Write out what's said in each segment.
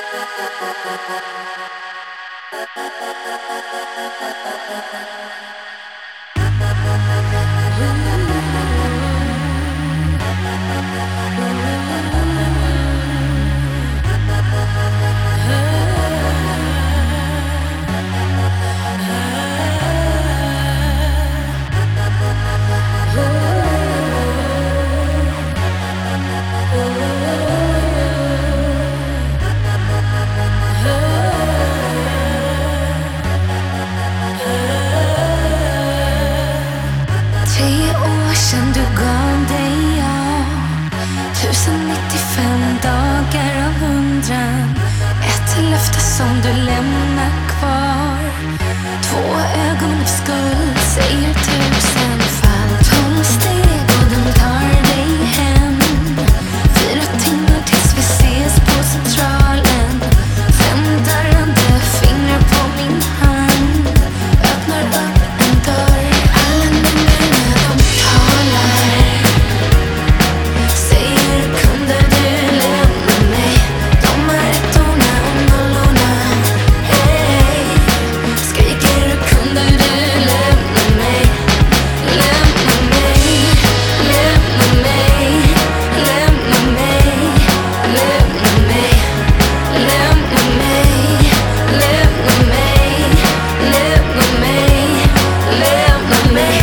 Du gav dig, ja, 1095 dagar av 100. Ett löfte som du lämnar kvar. 2 ögonblick skuld säger 1000 fall. 12 steg och de tar dig hem. 4 timmar tills vi ses på Centralen. 5 darrande fingrar på min hand. Öppnar upp en dörr. Alla nummer de talar. Säger kunde du lämna mig. De är ettorna och nollorna. Hej. Skriker kunde du lämna mig. Lämna mig. Lämna mig. Lämna mig. Lämna mig. Lämna mig. Lämna mig. Lämna mig. Lämna mig.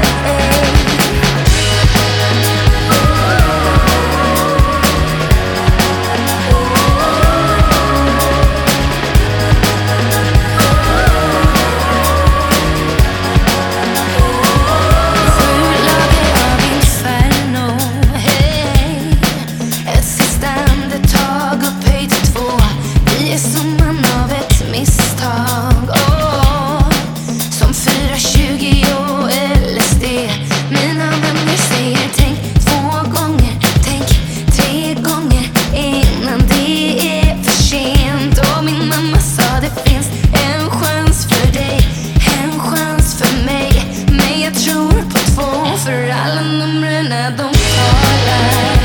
Ett sista andetag upphöjt till 2. Vi är summan av ett misstag. Som 420 och LSD. Mina vänner säger tänk 2 gånger, tänk 3 gånger innan det är för sent. Och min mamma sa det finns en chans för dig, en chans för mig. Men jag tror på 2, för alla numren de talar.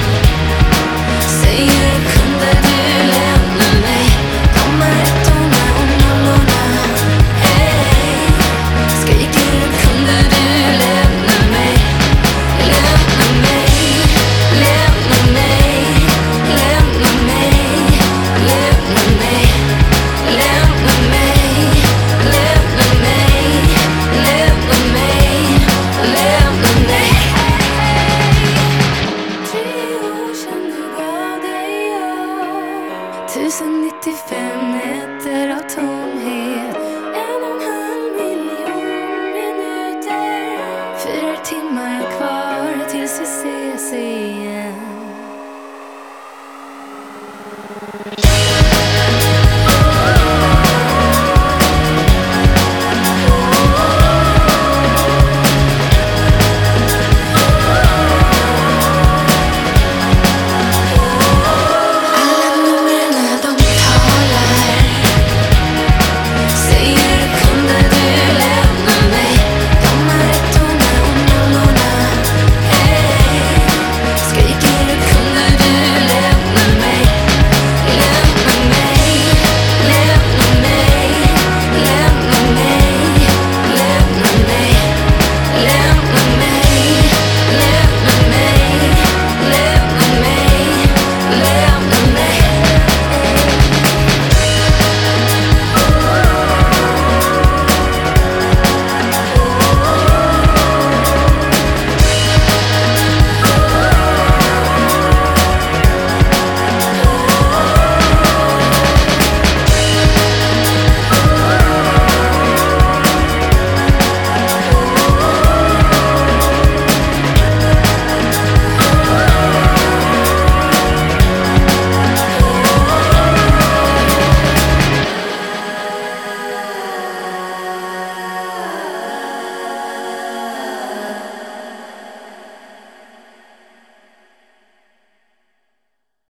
Säger kunde du lämna mig. De är ettorna och nollorna. Hej. Skriker kunde du lämna mig. Lämna mig. Lämna mig. Lämna mig. Lämna mig. Lämna mig. Lämna mig. Lämna mig. Lämna mig. 3 år sedan du gav dig, ja. 1095 nätter av tomhet. 1,5 miljon minuter. 4 timmar kvar tills vi ses igen.